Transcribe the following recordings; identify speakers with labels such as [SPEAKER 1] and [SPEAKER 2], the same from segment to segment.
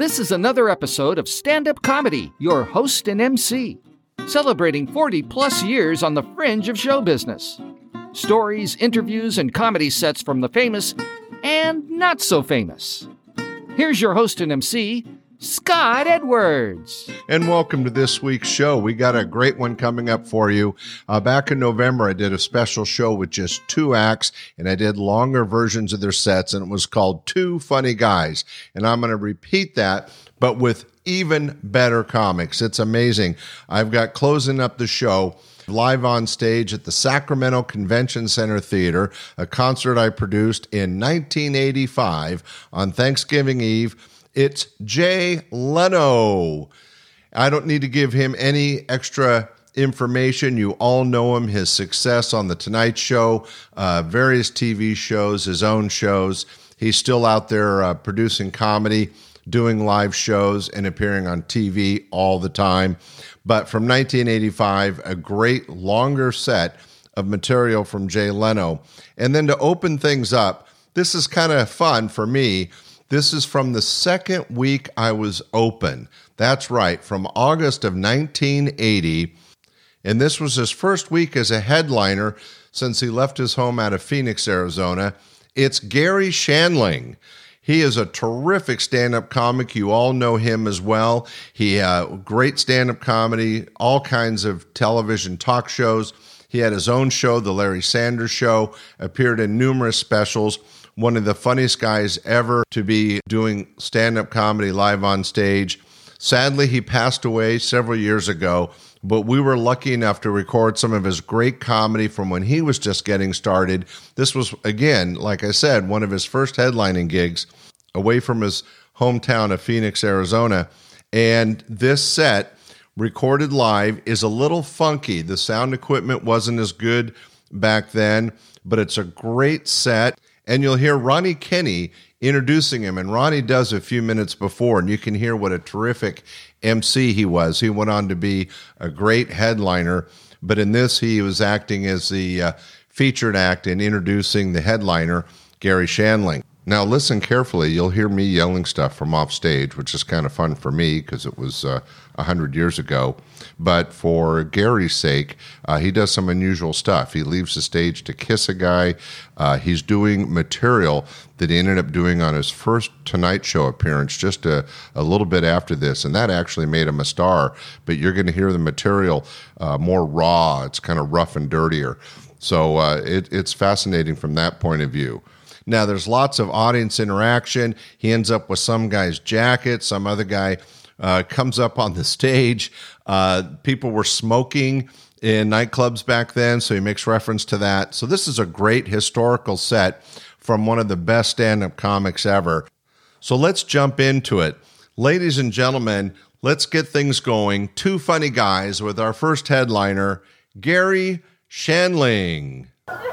[SPEAKER 1] This is another episode of Stand Up Comedy, your host and MC, celebrating 40-plus years on the fringe of show business. Stories, interviews, and comedy sets from the famous and not so famous. Here's your host and MC, Scott Edwards.
[SPEAKER 2] And welcome to this week's show. We got a great one coming up for you. Back in November, I did a special show with just 2 acts, and I did longer versions of their sets, and it was called Two Funny Guys. And I'm going to repeat that, but with even better comics. It's amazing. I've got closing up the show live on stage at the Sacramento Convention Center Theater, a concert I produced in 1985 on Thanksgiving Eve. It's Jay Leno. I don't need to give him any extra information. You all know him, his success on The Tonight Show, various TV shows, his own shows. He's still out there producing comedy, doing live shows, and appearing on TV all the time. But from 1985, a great longer set of material from Jay Leno. And then to open things up, this is kind of fun for me. This is from the second week I was open. That's right, from August of 1980. And this was his first week as a headliner since he left his home out of Phoenix, Arizona. It's Garry Shandling. He is a terrific stand-up comic. You all know him as well. He great stand-up comedy, all kinds of television talk shows. He had his own show, The Larry Sanders Show, appeared in numerous specials. One of the funniest guys ever to be doing stand-up comedy live on stage. Sadly, he passed away several years ago, but we were lucky enough to record some of his great comedy from when he was just getting started. This was, again, like I said, one of his first headlining gigs away from his hometown of Phoenix, Arizona. And this set, recorded live, is a little funky. The sound equipment wasn't as good back then, but it's a great set. And you'll hear Ronnie Kenny introducing him. And Ronnie does a few minutes before, and you can hear what a terrific MC he was. He went on to be a great headliner. But in this, he was acting as the featured act in introducing the headliner, Garry Shandling. Now, listen carefully. You'll hear me yelling stuff from off stage, which is kind of fun for me because it was 100 years ago. But for Gary's sake, he does some unusual stuff. He leaves the stage to kiss a guy. He's doing material that he ended up doing on his first Tonight Show appearance just a little bit after this, and that actually made him a star. But you're going to hear the material more raw. It's kind of rough and dirtier. So it's fascinating from that point of view. Now, there's lots of audience interaction. He ends up with some guy's jacket. Some other guy comes up on the stage. People were smoking in nightclubs back then, so he makes reference to that. So this is a great historical set from one of the best stand-up comics ever. So let's jump into it. Ladies and gentlemen, let's get things going. Two Funny Guys with our first headliner, Garry Shandling.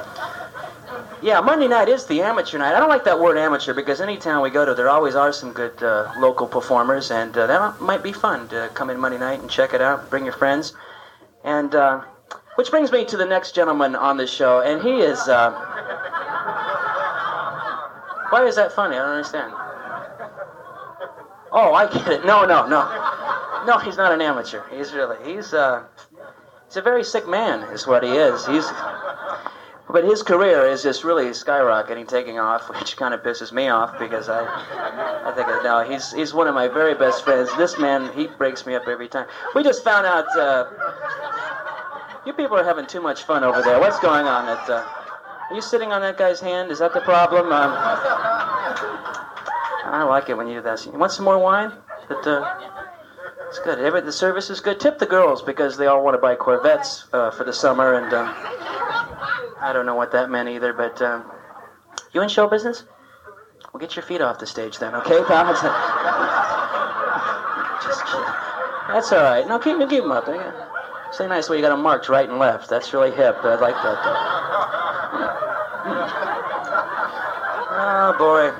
[SPEAKER 3] Yeah, Monday night is the amateur night. I don't like that word amateur because any town we go to, there always are some good local performers, and that might be fun to come in Monday night and check it out, bring your friends. And which brings me to the next gentleman on the show, and he is... Why is that funny? I don't understand. Oh, I get it. No. No, he's not an amateur. He's a very sick man is what he is. But his career is just really skyrocketing, taking off, which kind of pisses me off because I think, no, he's one of my very best friends. This man, he breaks me up every time. We just found out, you people are having too much fun over there. What's going on? Are you sitting on that guy's hand? Is that the problem? I like it when you do that. You want some more wine? It's good. The service is good. Tip the girls because they all want to buy Corvettes for the summer, and I don't know what that meant either, but you in show business? Well, get your feet off the stage then, okay, pal? Just kidding. That's all right. No, keep them up. Say nice way you got them marked right and left. That's really hip. I like that. Oh, boy.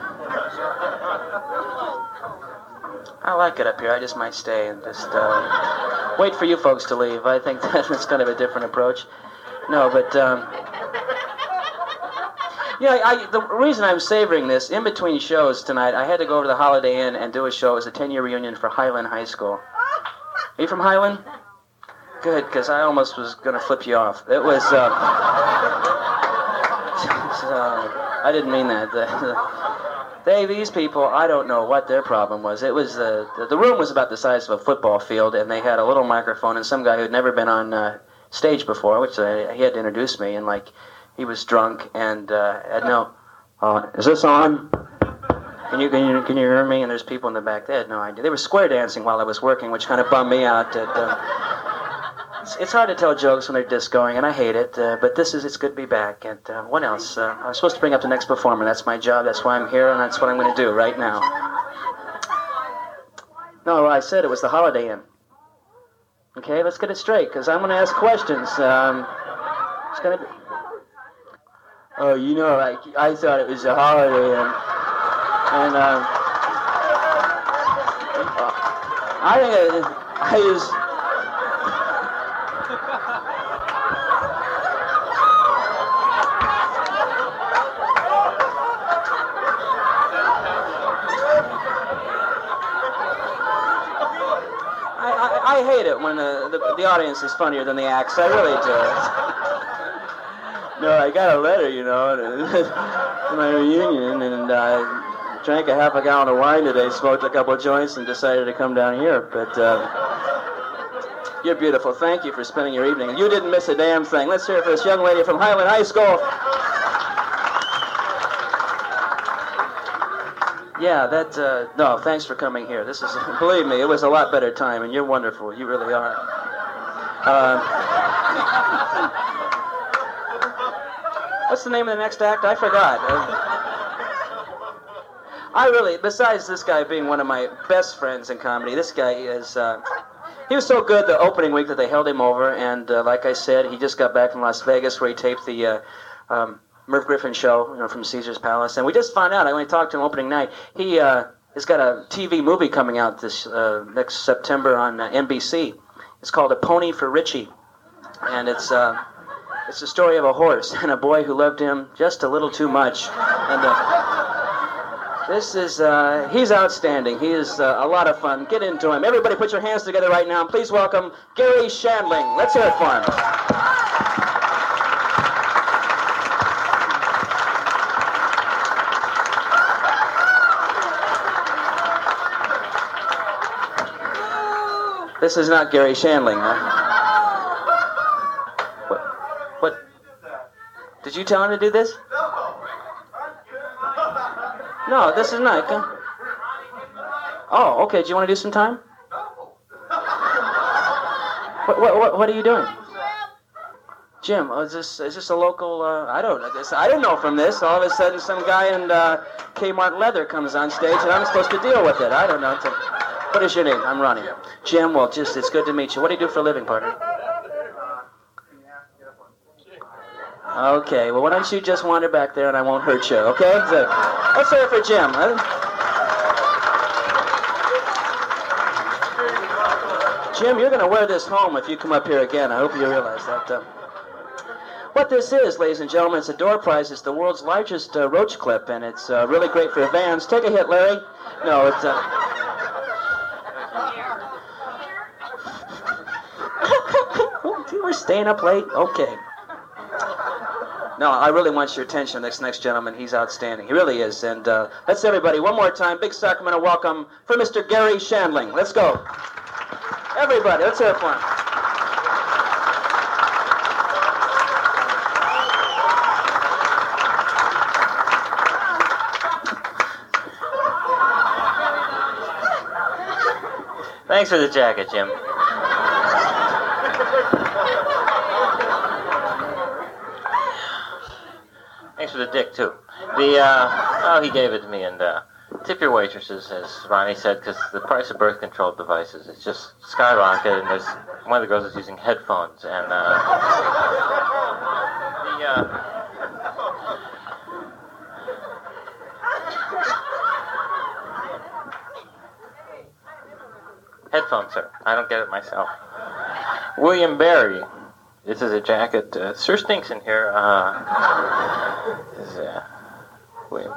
[SPEAKER 3] I like it up here. I just might stay and just wait for you folks to leave. I think that's kind of a different approach. No, but The reason I'm savoring this, in between shows tonight, I had to go over to the Holiday Inn and do a show. It was a 10-year reunion for Highland High School. Are you from Highland? Good, because I almost was going to flip you off. It was, I didn't mean that. These people, I don't know what their problem was. It was, the room was about the size of a football field, and they had a little microphone, and some guy who'd never been on stage before, which he had to introduce me, and he was drunk, and had no, is this on? Can you hear me? And there's people in the back. They had no idea. They were square dancing while I was working, which kind of bummed me out. It's hard to tell jokes when they're discoing, and I hate it. But it's good to be back. And what else? I was supposed to bring up the next performer. That's my job. That's why I'm here, and that's what I'm going to do right now. No, I said it was the Holiday Inn. Okay, let's get it straight, because I'm going to ask questions. It's going to be... Oh, I thought it was a Holiday Inn. And I think I use... I hate it when the audience is funnier than the acts. I really do. No, I got a letter, to my reunion, and I drank a half a gallon of wine today, smoked a couple of joints, and decided to come down here. But you're beautiful. Thank you for spending your evening. You didn't miss a damn thing. Let's hear it for this young lady from Highland High School. Yeah, no, thanks for coming here. This is, believe me, it was a lot better time, and you're wonderful. You really are. What's the name of the next act? I forgot. Besides this guy being one of my best friends in comedy, this guy is, he was so good the opening week that they held him over, and like I said, he just got back from Las Vegas where he taped the Merv Griffin show, from Caesar's Palace, and we just found out, I only talked to him opening night, he has got a TV movie coming out this next September on NBC. It's called A Pony for Richie, and it's the story of a horse and a boy who loved him just a little too much, and he's outstanding. He is a lot of fun. Get into him. Everybody put your hands together right now, and please welcome Garry Shandling. Let's hear it for him. This is not Garry Shandling, huh? What? Did you tell him to do this? No, this is not. Oh, okay. Do you want to do some time? What are you doing? Jim, is this a local? I don't know from this. All of a sudden, some guy in Kmart leather comes on stage, and I'm supposed to deal with it. I don't know. What is your name? I'm Ronnie. Jim, well, it's good to meet you. What do you do for a living, partner? Okay, well, why don't you just wander back there and I won't hurt you, okay? So, let's hear it for Jim. Jim, you're going to wear this home if you come up here again. I hope you realize that. What this is, ladies and gentlemen, it's a door prize. It's the world's largest roach clip, and it's really great for Vans. Take a hit, Larry. No, it's... We're staying up late? Okay. No, I really want your attention, this next gentleman. He's outstanding. He really is. And let's everybody, one more time, big Sacramento welcome for Mr. Garry Shandling. Let's go. Everybody, let's hear it for him.
[SPEAKER 4] Thanks for the jacket, Jim. Thanks for the dick, too. He gave it to me, and tip your waitresses, as Ronnie said, because the price of birth control devices is just skyrocketed, and one of the girls is using headphones, and headphones, sir. I don't get it myself. William Barry. This is a jacket. Sure stinks in here.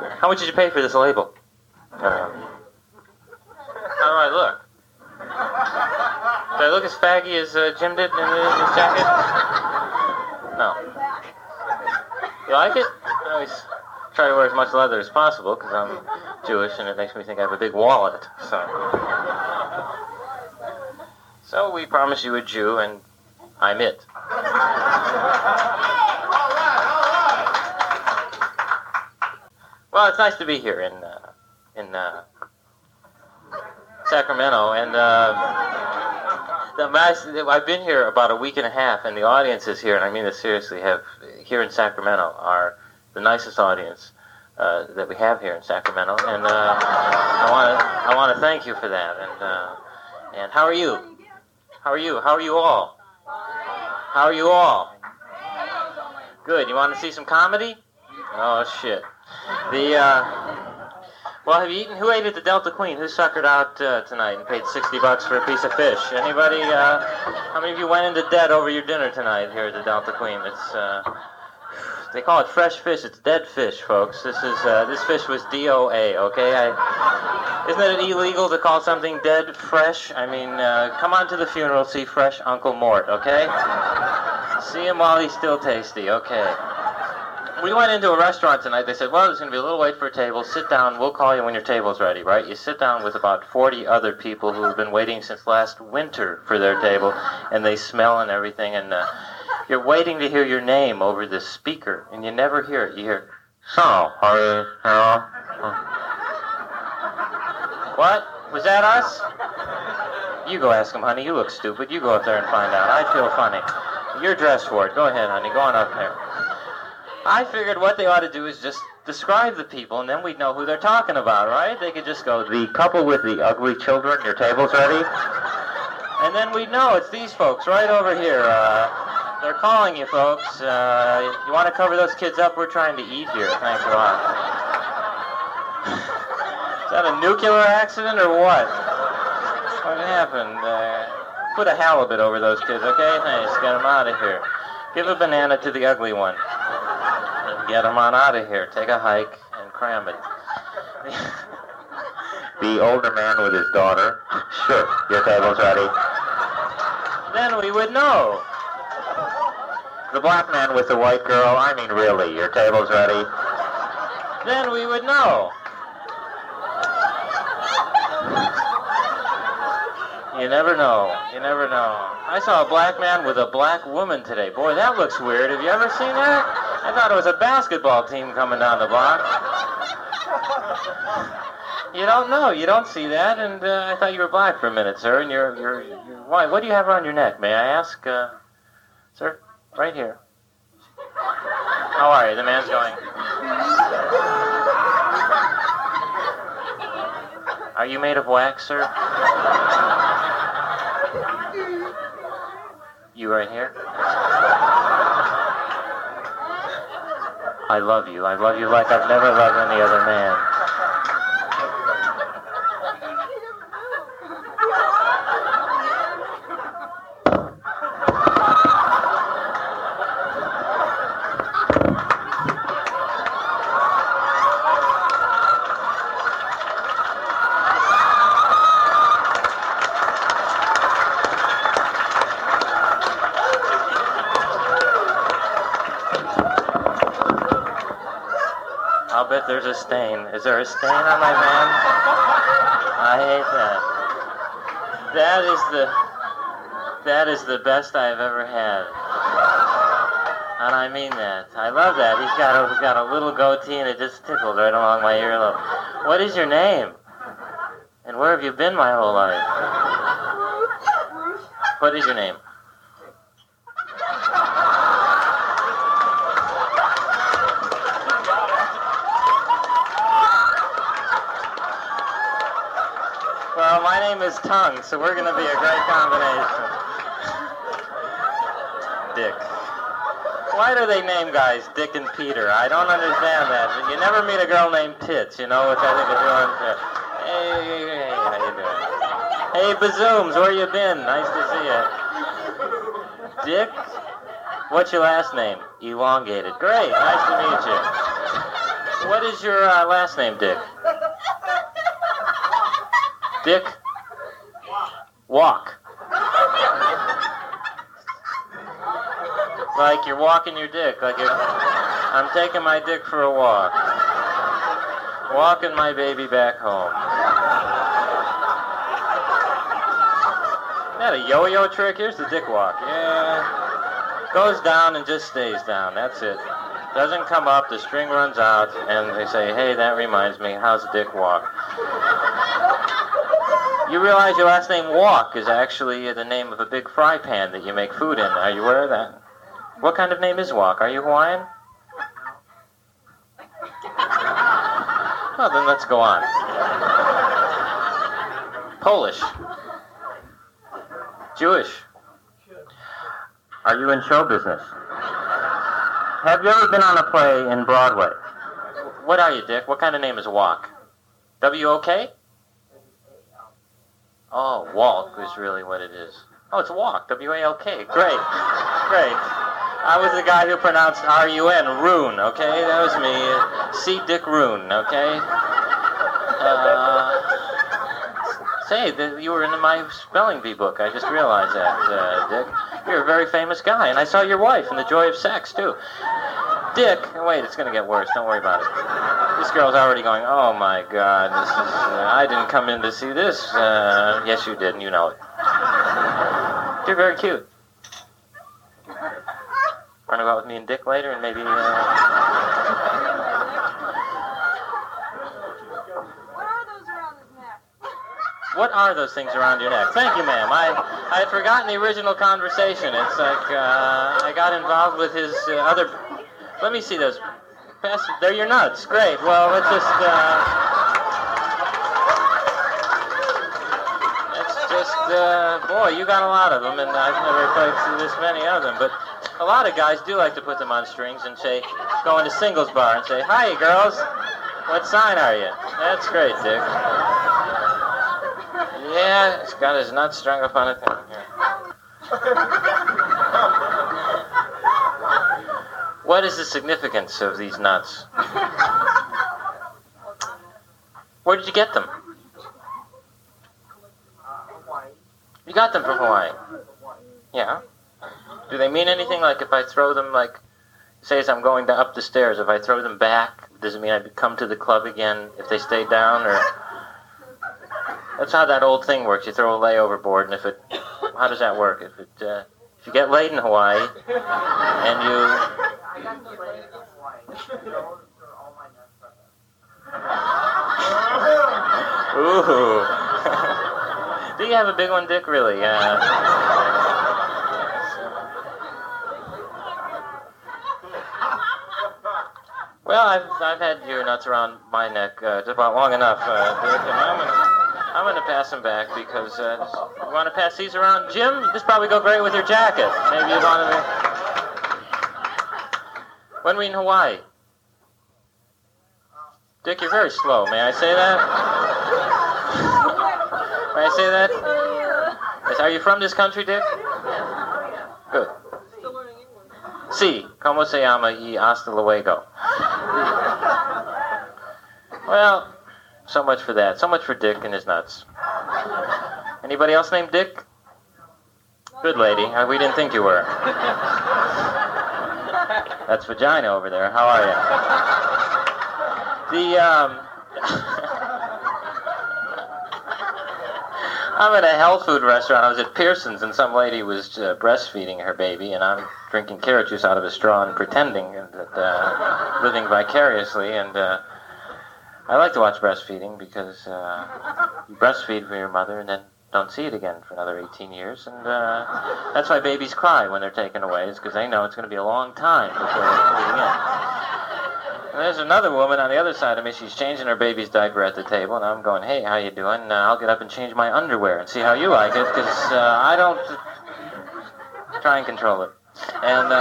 [SPEAKER 4] How much did you pay for this label? How do I look? Do I look as faggy as Jim did in his jacket? No. You like it? I always try to wear as much leather as possible because I'm Jewish and it makes me think I have a big wallet. So we promise you a Jew and I'm it. Well, it's nice to be here in Sacramento, and I've been here about a week and a half, and the audiences here, and I mean this seriously, here in Sacramento are the nicest audience that we have here in Sacramento, and I want to thank you for that. And how are you? How are you? How are you all? How are you all? Good. You want to see some comedy? Oh shit. Well, have you eaten? Who ate at the Delta Queen? Who suckered out tonight and paid $60 for a piece of fish? Anybody? How many of you went into debt over your dinner tonight here at the Delta Queen? It's they call it fresh fish. It's dead fish, folks. This fish was DOA. Okay, isn't it illegal to call something dead fresh? I mean, come on to the funeral, see fresh Uncle Mort. Okay, see him while he's still tasty. Okay. We went into a restaurant tonight. They said, well, there's going to be a little wait for a table. Sit down. We'll call you when your table's ready, right? You sit down with about 40 other people who have been waiting since last winter for their table, and they smell and everything, and you're waiting to hear your name over the speaker, and you never hear it. You hear, so, hello? What? Was that us? You go ask them, honey. You look stupid. You go up there and find out. I feel funny. You're dressed for it. Go ahead, honey. Go on up there. I figured what they ought to do is just describe the people, and then we'd know who they're talking about, right? They could just go, the couple with the ugly children, your table's ready. And then we'd know it's these folks right over here. They're calling you, folks. You want to cover those kids up? We're trying to eat here. Thanks a lot. Is that a nuclear accident or what? What happened? Put a halibut over those kids, okay? Thanks. Get them out of here. Give a banana to the ugly one. Get them on out of here. Take a hike and cram it. The older man with his daughter. Sure, your table's ready. Then we would know. The black man with the white girl. I mean, really, your table's ready. Then we would know. You never know. You never know. I saw a black man with a black woman today. Boy, that looks weird. Have you ever seen that? I thought it was a basketball team coming down the block. You don't know. You don't see that. And I thought you were black for a minute, sir. And you're why? What do you have around your neck? May I ask, sir? Right here. How are you? The man's going. Are you made of wax, sir? You right here? I love you. I love you like I've never loved any other man. I'll bet there's a stain. Is there a stain on my van? I hate that. That is the best I've ever had. And I mean that. I love that. He's got a little goatee and it just tickled right along my earlobe. What is your name? And where have you been my whole life? What is your name? Well, my name is Tongue, so we're going to be a great combination. Dick. Why do they name guys Dick and Peter? I don't understand that. You never meet a girl named Tits, you know, which I think is really unfair. Hey, how you doing? Hey, Bazooms, where you been? Nice to see you. Dick? What's your last name? Elongated. Great, nice to meet you. What is your last name, Dick? Dick? Walk. Like you're walking your dick. Like I'm taking my dick for a walk. Walking my baby back home. Isn't that a yo-yo trick? Here's the dick walk. Yeah. Goes down and just stays down. That's it. Doesn't come up, the string runs out, and they say, hey, that reminds me, how's Dick walk? You realize your last name Walk is actually the name of a big fry pan that you make food in. Are you aware of that? What kind of name is Walk? Are you Hawaiian? Well, then let's go on. Polish. Jewish. Are you in show business? Have you ever been on a play in Broadway? What are you, Dick? What kind of name is Walk? W-O-K? Oh, Walk is really what it is. Oh, it's Walk. W-A-L-K. Great. Great. I was the guy who pronounced R-U-N. Rune, okay? That was me. C. Dick Rune, okay? Say, you were in my spelling bee book. I just realized that, Dick. You're a very famous guy, and I saw your wife in The Joy of Sex, too. Dick, wait, it's going to get worse. Don't worry about it. This girl's already going, oh, my God, this is, I didn't come in to see this. Yes, you did, and you know it. You're very cute. Want to go out with me and Dick later, and maybe... What are those things around your neck? Thank you, ma'am. I had forgotten the original conversation. It's like I got involved with his other... Let me see those. They're your nuts. Great. Well, let's just... boy, you got a lot of them, and I've never played through this many of them. But a lot of guys do like to put them on strings and say, go into singles bar and say, hi, girls. What sign are you? That's great, Dick. Yeah, he's got his nuts strung up on it. What is the significance of these nuts? Where did you get them? You got them from Hawaii. Yeah. Do they mean anything? Like if I throw them, like, say as I'm going up the stairs, if I throw them back, does it mean I come to the club again if they stay down, or... That's how that old thing works. You throw a lay overboard, and how does that work? If you get laid in Hawaii, and Ooh. Do you have a big one, Dick? Really? Well, I've had your nuts around my neck just about long enough, Dick, and I'm going to pass them back because you want to pass these around? Jim, this probably go great with your jacket. Maybe you want to... When were you in Hawaii? Dick, you're very slow. May I say that? May I say that? Yes, are you from this country, Dick? Good. Sí, como se llama y hasta luego. Well... So much for that. So much for Dick and his nuts. Anybody else named Dick? Good lady. We didn't think you were. That's vagina over there. How are you? I'm at a health food restaurant. I was at Pearson's, and some lady was breastfeeding her baby, and I'm drinking carrot juice out of a straw and pretending that living vicariously, and... I like to watch breastfeeding because you breastfeed for your mother and then don't see it again for another 18 years. And that's why babies cry when they're taken away, is because they know it's going to be a long time before they're put in. And there's another woman on the other side of me. She's changing her baby's diaper at the table, and I'm going, hey, how you doing? I'll get up and change my underwear and see how you like it, because I don't... Try and control it. And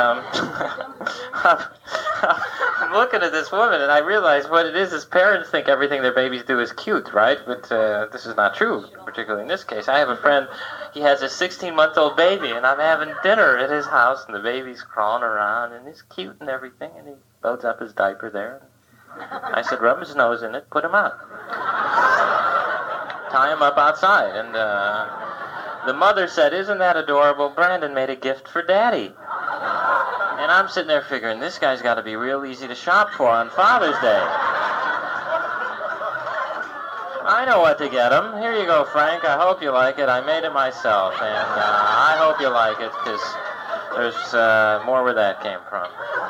[SPEAKER 4] I'm looking at this woman, and I realize what it is parents think everything their babies do is cute, right? But this is not true, particularly in this case. I have a friend, he has a 16-month-old baby, and I'm having dinner at his house, and the baby's crawling around, and he's cute and everything, and he loads up his diaper there. I said, rub his nose in it, put him out. Tie him up outside. And the mother said, isn't that adorable? Brandon made a gift for Daddy. And I'm sitting there figuring, this guy's got to be real easy to shop for on Father's Day. I know what to get him. Here you go, Frank. I hope you like it. I made it myself. And I hope you like it, because there's more where that came from.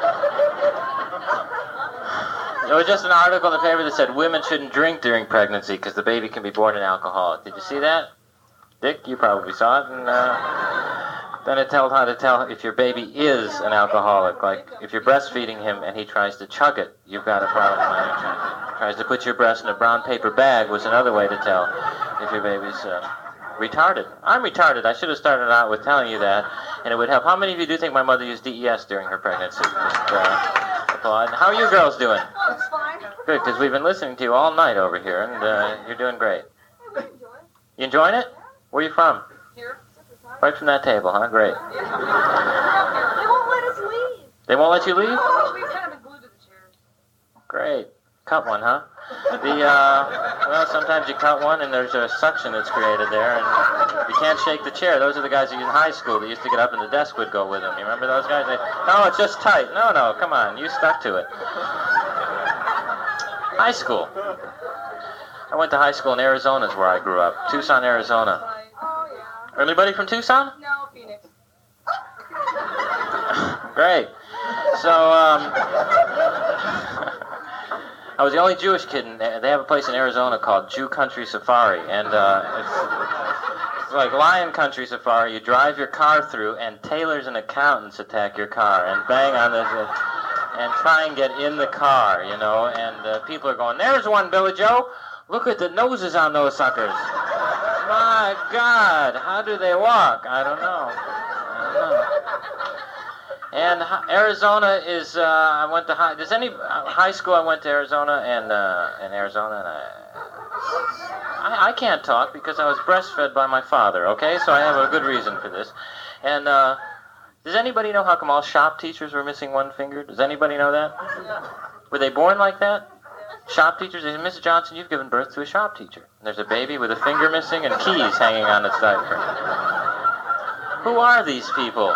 [SPEAKER 4] There was just an article in the paper that said women shouldn't drink during pregnancy because the baby can be born an alcoholic. Did you see that? Dick, you probably saw it. And then it told how to tell if your baby is an alcoholic. Like, if you're breastfeeding him and he tries to chug it, you've got a problem. Tries to put your breast in a brown paper bag was another way to tell if your baby's retarded. I'm retarded. I should have started out with telling you that, and it would help. How many of you do think my mother used DES during her pregnancy? Applaud. How are you girls doing?
[SPEAKER 5] It's fine.
[SPEAKER 4] Good, because we've been listening to you all night over here, and you're doing great. You enjoying it? Where are you from?
[SPEAKER 5] Here.
[SPEAKER 4] Right from that table, huh? Great.
[SPEAKER 5] They won't let us leave.
[SPEAKER 4] They won't let you leave?
[SPEAKER 5] Oh, we've kind of been glued to the chairs.
[SPEAKER 4] Great. Cut one, huh? Well, sometimes you cut one and there's a suction that's created there, and you can't shake the chair. Those are the guys in high school that used to get up and the desk would go with them. You remember those guys? No, it's just tight. No, come on. You stuck to it. High school. I went to high school in Arizona is where I grew up. Tucson, Arizona.
[SPEAKER 5] Oh, yeah.
[SPEAKER 4] Anybody from Tucson?
[SPEAKER 5] No, Phoenix.
[SPEAKER 4] Great. So, I was the only Jewish kid, and they have a place in Arizona called Jew Country Safari, and it's like Lion Country Safari. You drive your car through, and tailors and accountants attack your car and bang on this and try and get in the car, you know, and people are going, there's one, Billy Joe. Look at the noses on those suckers. My God, how do they walk? I don't know. And Arizona is, I went to high school I went to Arizona, and in Arizona, and I can't talk because I was breastfed by my father, okay? So I have a good reason for this. And does anybody know how come all shop teachers were missing one finger? Does anybody know that? Were they born like that? Shop teachers? Mrs. Johnson, you've given birth to a shop teacher. And there's a baby with a finger missing and keys hanging on its diaper. Who are these people?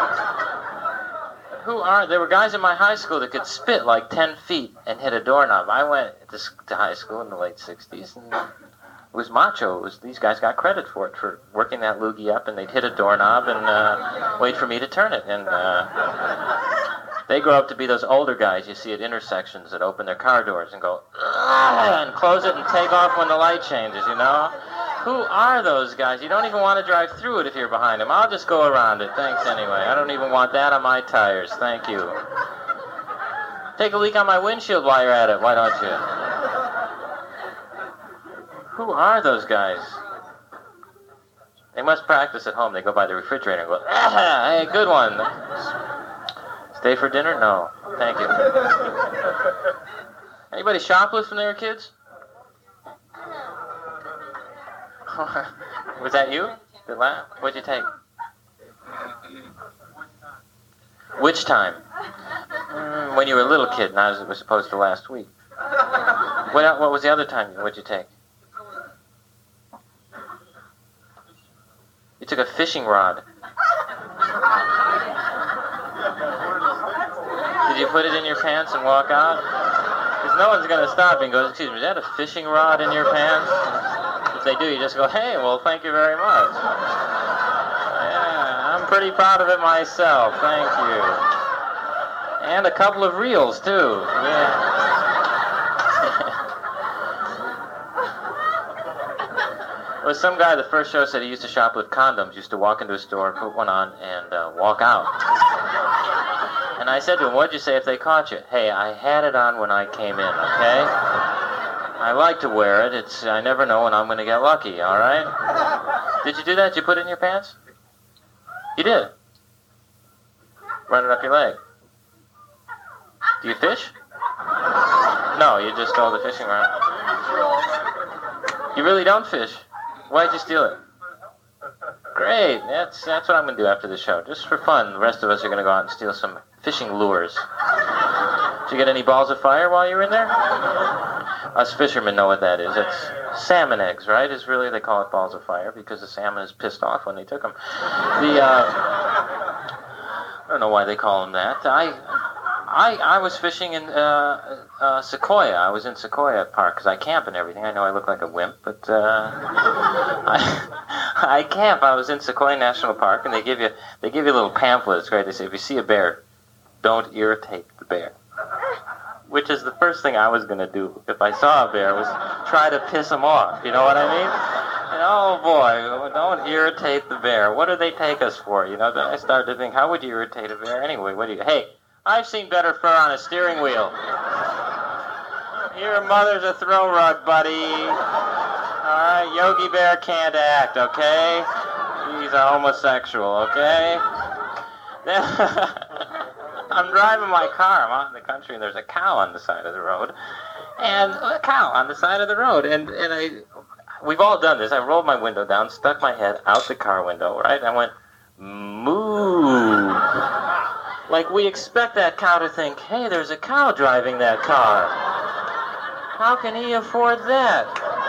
[SPEAKER 4] There were guys in my high school that could spit like 10 feet and hit a doorknob. I went to high school in the late 60s, and it was macho. These guys got credit for it, for working that loogie up, and they'd hit a doorknob and wait for me to turn it. And they grow up to be those older guys you see at intersections that open their car doors and go, and close it and take off when the light changes, you know? Who are those guys? You don't even want to drive through it if you're behind them. I'll just go around it. Thanks anyway. I don't even want that on my tires. Thank you. Take a leak on my windshield while you're at it. Why don't you? Who are those guys? They must practice at home. They go by the refrigerator and go, hey, good one. Stay for dinner? No. Thank you. Anybody shoplift when they were kids? Was that you? Good laugh. What'd you take? Which time? When you were a little kid, not as it was supposed to last week. What was the other time? What'd you take? You took a fishing rod. Did you put it in your pants and walk out? Because no one's going to stop and go, excuse me, is that a fishing rod in your pants? If they do, you just go, hey, well, thank you very much. Yeah, I'm pretty proud of it myself. Thank you. And a couple of reels, too. Yeah. There was some guy, the first show said he used to shop with condoms, used to walk into a store, put one on, and walk out. And I said to him, what'd you say if they caught you? Hey, I had it on when I came in, okay? I like to wear it. I never know when I'm going to get lucky, all right? Did you do that? Did you put it in your pants? You did? Run it up your leg. Do you fish? No, you just stole the fishing rod. You really don't fish? Why'd you steal it? Great. That's what I'm going to do after the show. Just for fun, the rest of us are going to go out and steal some fishing lures. Did you get any balls of fire while you were in there? Us fishermen know what that is. It's salmon eggs, right? Is really, they call it balls of fire because the salmon is pissed off when they took them. I don't know why they call them that. I was fishing in Sequoia. I was in Sequoia Park because I camp and everything. I know I look like a wimp, but I camp. I was in Sequoia National Park, and they give you a little pamphlet. It's great. They say, if you see a bear, don't irritate the bear. Which is the first thing I was going to do if I saw a bear, was try to piss him off. You know what I mean? And, oh boy, don't irritate the bear. What do they take us for? You know, then I started to think, how would you irritate a bear anyway? Hey, I've seen better fur on a steering wheel. Your mother's a throw rug, buddy. All right, Yogi Bear can't act, okay? He's a homosexual, okay? Then I'm driving my car. I'm out in the country, and there's a cow on the side of the road. We've all done this. I rolled my window down, stuck my head out the car window, right? I went, moo. Like we expect that cow to think, hey, there's a cow driving that car. How can he afford that?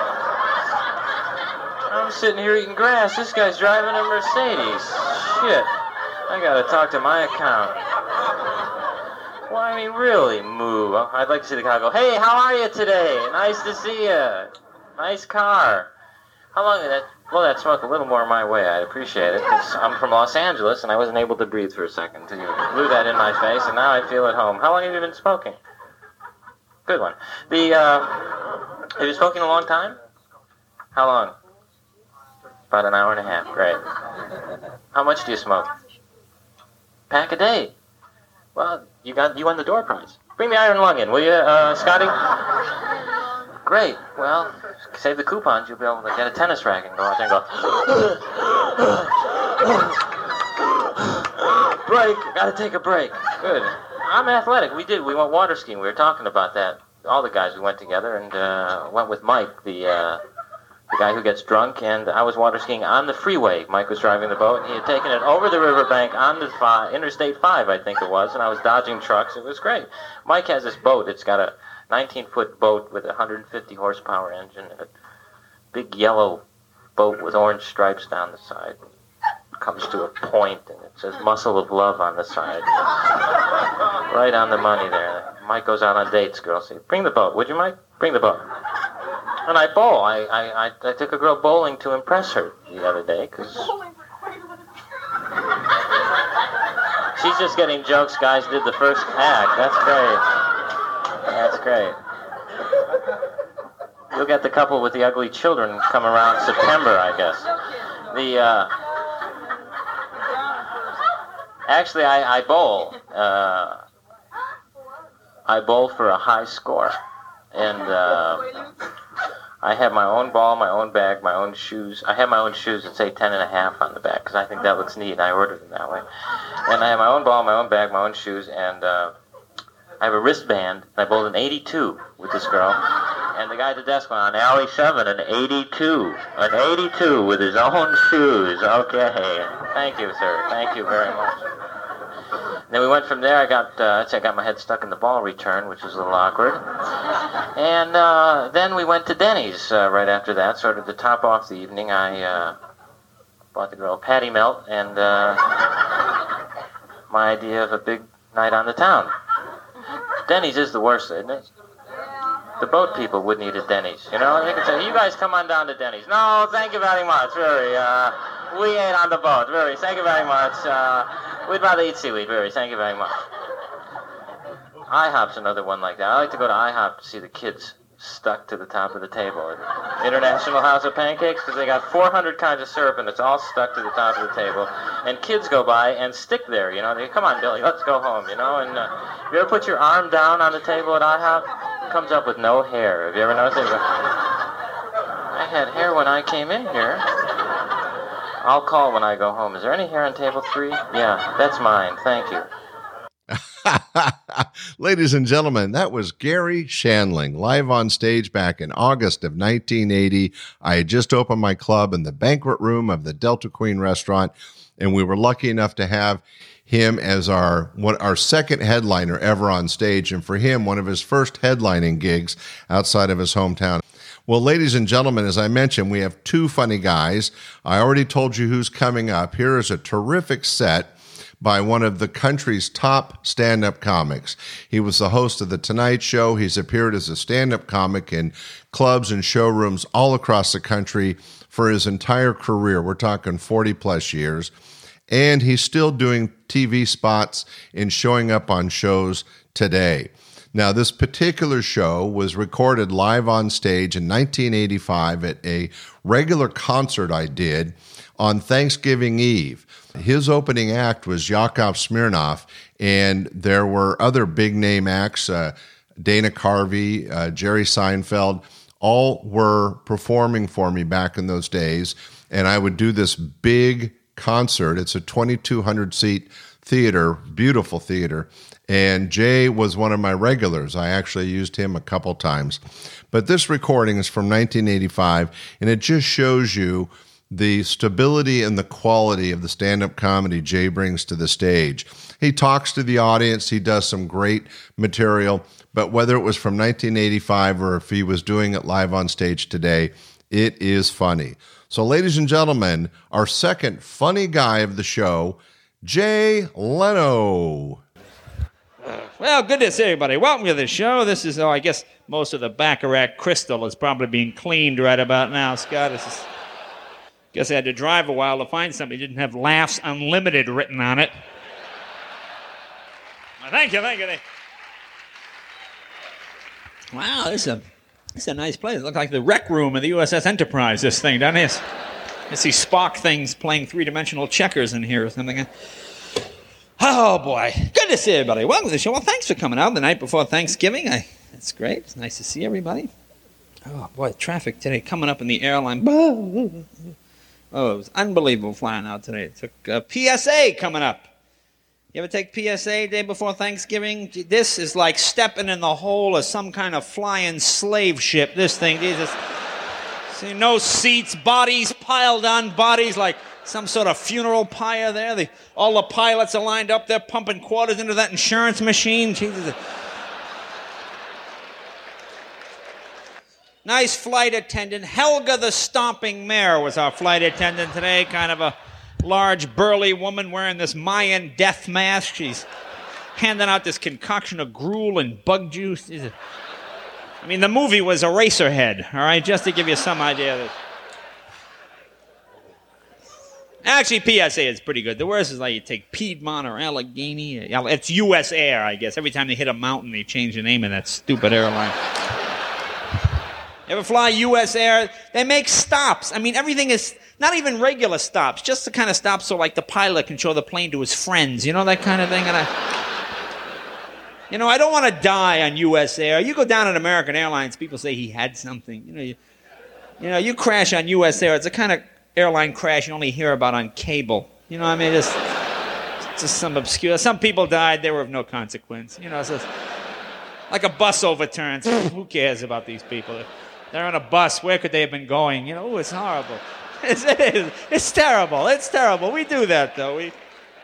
[SPEAKER 4] I'm sitting here eating grass. This guy's driving a Mercedes. Shit. I gotta talk to my account. Well, I mean, really, moo. I'd like to see the cow go, hey, how are you today? Nice to see you. Nice car. How long did that... Blow that smoke a little more my way. I'd appreciate it, because I'm from Los Angeles, and I wasn't able to breathe for a second until you blew that in my face, and now I feel at home. How long have you been smoking? Good one. Have you smoking a long time? How long? About an hour and a half. Great. How much do you smoke? Pack a day. Well, you won the door prize. Bring the iron lung in, will you, Scotty? Great. Well, save the coupons. You'll be able to get a tennis racket and go out there and go, break. Gotta take a break. Good. I'm athletic. We went water skiing. We were talking about that. All the guys, we went together and went with Mike, the guy who gets drunk, and I was water skiing on the freeway. Mike was driving the boat, and he had taken it over the riverbank on the Interstate 5, I think it was, and I was dodging trucks. It was great. Mike has this boat. It's got a 19-foot boat with a 150 horsepower engine and a big yellow boat with orange stripes down the side. It comes to a point, and it says Muscle of Love on the side. Right on the money there. Mike goes out on dates. Girls say, bring the boat, would you, Mike? Bring the boat. And I bowl. I took a girl bowling to impress her the other day, because she's just getting jokes guys did the first act. That's great. That's great. You'll get the couple with the ugly children come around September, I guess. Actually, I bowl. I bowl for a high score. And I have my own ball, my own bag, my own shoes. I have my own shoes that say 10.5 on the back, because I think that looks neat. I ordered them that way. And I have my own ball, my own bag, my own shoes, and I have a wristband, and I bowled an 82 with this girl. And the guy at the desk went on, Alley 7, an 82. An 82 with his own shoes. Okay. Thank you, sir. Thank you very much. And then we went from there. I got my head stuck in the ball return, which was a little awkward. And then we went to Denny's right after that. Sort of to top off the evening, I bought the girl a patty melt and my idea of a big night on the town. Denny's is the worst, isn't it? The boat people wouldn't eat at Denny's. You know, they could say, you guys come on down to Denny's. No, thank you very much. Really, we ate on the boat. Really, thank you very much. We'd rather eat seaweed. Really, thank you very much. IHOP's another one like that. I like to go to IHOP to see the kids stuck to the top of the table at International House of Pancakes, because they got 400 kinds of syrup and it's all stuck to the top of the table. And kids go by and stick there, you know. They come on, Billy, let's go home, you know. And you ever put your arm down on the table at IHOP? It comes up with no hair. Have you ever noticed it? I had hair when I came in here. I'll call when I go home. Is there any hair on table 3? Yeah, that's mine. Thank you.
[SPEAKER 2] Ladies and gentlemen, that was Garry Shandling live on stage back in August of 1980. I had just opened my club in the banquet room of the Delta Queen restaurant, and we were lucky enough to have him as our second headliner ever on stage, and for him, one of his first headlining gigs outside of his hometown. Well, ladies and gentlemen, as I mentioned, we have two funny guys. I already told you who's coming up. Here is a terrific set by one of the country's top stand-up comics. He was the host of The Tonight Show. He's appeared as a stand-up comic in clubs and showrooms all across the country for his entire career. We're talking 40-plus years. And he's still doing TV spots and showing up on shows today. Now, this particular show was recorded live on stage in 1985 at a regular concert I did on Thanksgiving Eve. His opening act was Yakov Smirnoff, and there were other big-name acts, Dana Carvey, Jerry Seinfeld, all were performing for me back in those days, and I would do this big concert. It's a 2,200-seat theater, beautiful theater, and Jay was one of my regulars. I actually used him a couple times. But this recording is from 1985, and it just shows you the stability and the quality of the stand-up comedy Jay brings to the stage. He talks to the audience. He does some great material. But whether it was from 1985 or if he was doing it live on stage today, it is funny. So, ladies and gentlemen, our second funny guy of the show, Jay Leno.
[SPEAKER 6] Well, good to see everybody. Welcome to the show. This is, I guess most of the Baccarat crystal is probably being cleaned right about now, Scott. Guess I had to drive a while to find something that didn't have Laughs Unlimited written on it. Well, thank you. Wow, this is a nice place. It looks like the rec room of the USS Enterprise, this thing, doesn't it? I see Spock things playing three-dimensional checkers in here or something. Oh, boy. Good to see everybody. Welcome to the show. Well, thanks for coming out the night before Thanksgiving. That's great. It's nice to see everybody. Oh, boy, traffic today coming up in the airline. Oh, it was unbelievable flying out today. It took PSA coming up. You ever take PSA day before Thanksgiving? This is like stepping in the hole of some kind of flying slave ship. This thing, Jesus. See, no seats, bodies piled on bodies like some sort of funeral pyre there. All the pilots are lined up there pumping quarters into that insurance machine. Jesus. Nice flight attendant. Helga the Stomping Mare was our flight attendant today. Kind of a large, burly woman wearing this Mayan death mask. She's handing out this concoction of gruel and bug juice. I mean, the movie was Eraserhead, all right, just to give you some idea of it. Actually, PSA is pretty good. The worst is like you take Piedmont or Allegheny. It's U.S. Air, I guess. Every time they hit a mountain, they change the name of that stupid airline. You ever fly U.S. Air? They make stops. I mean, everything is not even regular stops, just the kind of stops so like the pilot can show the plane to his friends, you know, that kind of thing. And I don't want to die on U.S. Air. You go down at American Airlines, people say he had something. You crash on U.S. Air. It's the kind of airline crash you only hear about on cable. You know what I mean? It's just some obscure. Some people died. They were of no consequence. It's just, like a bus overturns. Who cares about these people? They're on a bus. Where could they have been going? It's horrible. It's terrible. It's terrible. We do that, though. We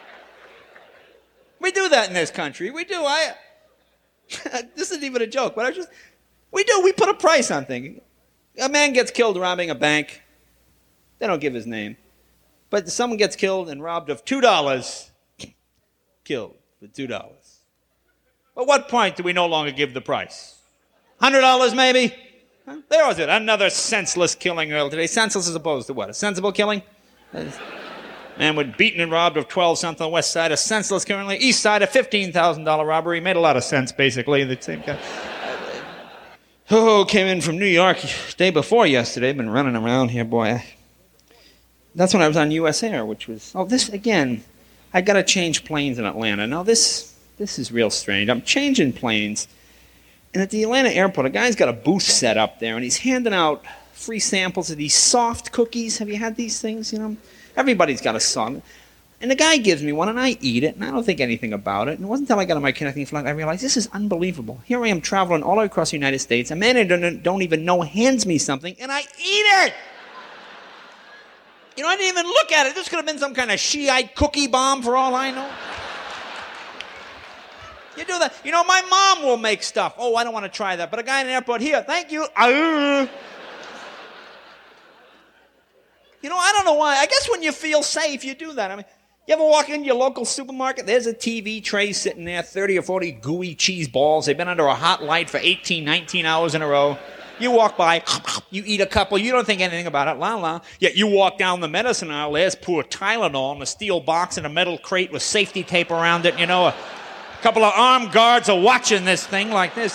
[SPEAKER 6] do that in this country. We do. This isn't even a joke, but we do. We put a price on things. A man gets killed robbing a bank. They don't give his name. But someone gets killed and robbed of $2. Killed for $2. At what point do we no longer give the price? $100 maybe? There was it. Another senseless killing earlier today. Senseless as opposed to what? A sensible killing? Man was beaten and robbed of 12 something on the west side. A senseless killing. East side, a $15,000 robbery. Made a lot of sense, basically. The same kind. Came in from New York day before yesterday. Been running around here, boy. That's when I was on U.S. Air, which was... this again. I got to change planes in Atlanta. Now, this is real strange. I'm changing planes. And at the Atlanta airport, a guy's got a booth set up there, and he's handing out free samples of these soft cookies. Have you had these things? Everybody's got a soft. And the guy gives me one, and I eat it, and I don't think anything about it. And it wasn't until I got on my connecting flight I realized this is unbelievable. Here I am traveling all across the United States. A man I don't even know hands me something, and I eat it! I didn't even look at it. This could have been some kind of Shiite cookie bomb for all I know. You do that. You know, my mom will make stuff. Oh, I don't want to try that. But a guy in the airport, here, thank you. You know, I don't know why. I guess when you feel safe, you do that. I mean, you ever walk into your local supermarket? There's a TV tray sitting there, 30 or 40 gooey cheese balls. They've been under a hot light for 18, 19 hours in a row. You walk by, you eat a couple, you don't think anything about it, la. Yet you walk down the medicine aisle, there's poor Tylenol in a steel box in a metal crate with safety tape around it. You know, a couple of armed guards are watching this thing like this.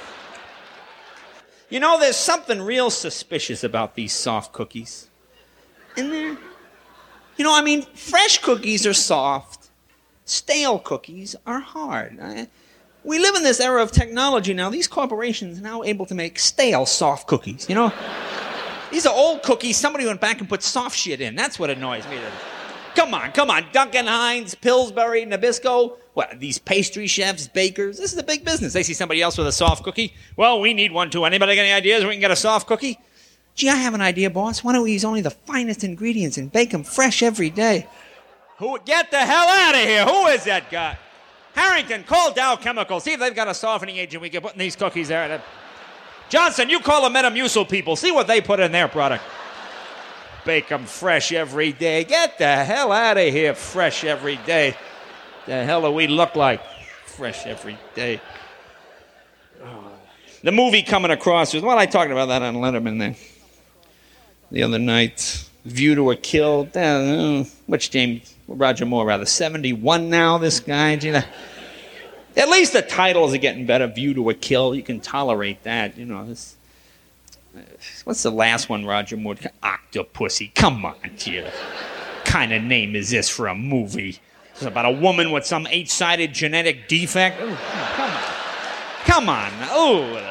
[SPEAKER 6] You know, there's something real suspicious about these soft cookies. In there. You know, I mean, fresh cookies are soft. Stale cookies are hard. We live in this era of technology now. These corporations are now able to make stale soft cookies, you know? These are old cookies. Somebody went back and put soft shit in. That's what annoys me. Come on. Duncan Hines, Pillsbury, Nabisco. What, these pastry chefs, bakers? This is a big business. They see somebody else with a soft cookie. Well, we need one too. Anybody got any ideas where we can get a soft cookie? Gee, I have an idea, boss. Why don't we use only the finest ingredients and bake them fresh every day? Get the hell out of here. Who is that guy? Harrington, call Dow Chemical. See if they've got a softening agent we can put in these cookies there. Johnson, you call the Metamucil people. See what they put in their product. Bake them fresh every day. Get the hell out of here, fresh every day. The hell do we look like? Fresh every day. Oh. The movie coming across was, well, I talked about that on Letterman there the other night. View to a Kill. Which Roger Moore, rather. 71 now, this guy. Gee, at least the titles are getting better. View to a Kill. You can tolerate that. You know, this. What's the last one, Roger Moore? Octopussy. Come on, gee. What kind of name is this for a movie? It's about a woman with some 8-sided genetic defect. Ooh, come on. Oh.